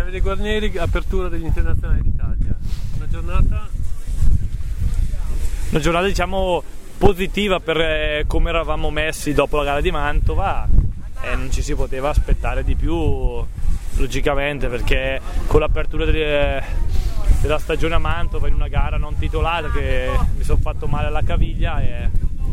Davide Guarneri, apertura degli internazionali d'Italia. Una giornata diciamo positiva per come eravamo messi dopo la gara di Mantova, e non ci si poteva aspettare di più logicamente, perché con l'apertura della stagione a Mantova in una gara non titolata, che mi sono fatto male alla caviglia e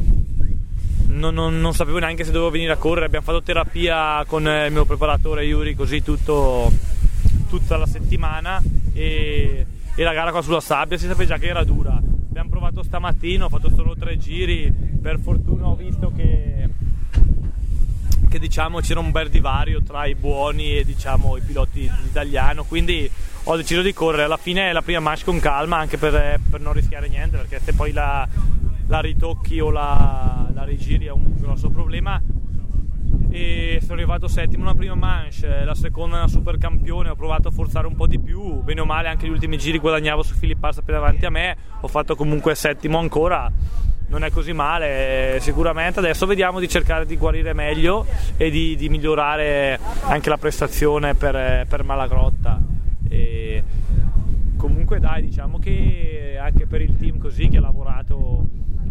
non sapevo neanche se dovevo venire a correre. Abbiamo fatto terapia con il mio preparatore Yuri così tutta la settimana, e la gara qua sulla sabbia si sapeva già che era dura. Abbiamo provato stamattina, ho fatto solo 3 giri, per fortuna ho visto che diciamo c'era un bel divario tra i buoni e diciamo i piloti d'italiano, quindi ho deciso di correre. Alla fine la prima manche con calma, anche per non rischiare niente, perché se poi la ritocchi o la rigiri è un grosso problema. E sono arrivato settimo una prima manche, la seconda una super campione, ho provato a forzare un po' di più, bene o male anche gli ultimi giri guadagnavo su Filippo Passa appena davanti a me, ho fatto comunque settimo ancora, non è così male sicuramente. Adesso vediamo di cercare di guarire meglio e di migliorare anche la prestazione per Malagrotta. E comunque dai, diciamo che anche per il team così che ha lavorato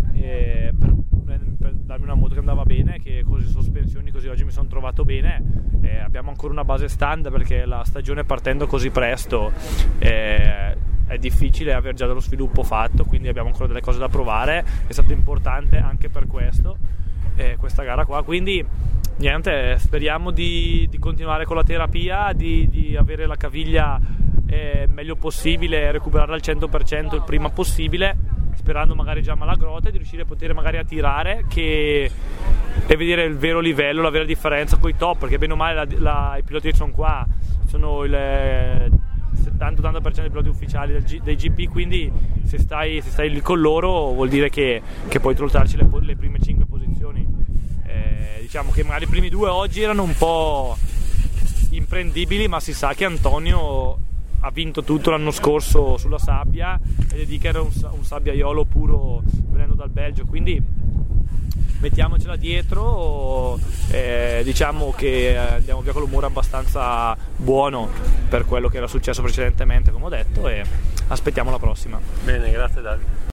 per darmi una moto che andava bene, che così sospensioni così oggi mi sono trovato bene, abbiamo ancora una base stand, perché la stagione partendo così presto è difficile aver già dello sviluppo fatto, quindi abbiamo ancora delle cose da provare. È stato importante anche per questo questa gara qua, quindi niente, speriamo di continuare con la terapia, di avere la caviglia meglio possibile, recuperarla al 100% il prima possibile, sperando magari già a Malagrotta, di riuscire a poter magari attirare e vedere il vero livello, la vera differenza con i top, perché bene o male i piloti che sono qua sono il 70-80% dei piloti ufficiali dei GP, quindi se stai lì con loro vuol dire che puoi trottarci le prime 5 posizioni. Diciamo che magari i primi 2 oggi erano un po' imprendibili, ma si sa che Antonio ha vinto tutto l'anno scorso sulla sabbia, ed è di che era un sabbiaiolo puro venendo dal Belgio, quindi mettiamocela dietro, diciamo che andiamo via con l'umore abbastanza buono per quello che era successo precedentemente, come ho detto, e aspettiamo la prossima. Bene, grazie Davide.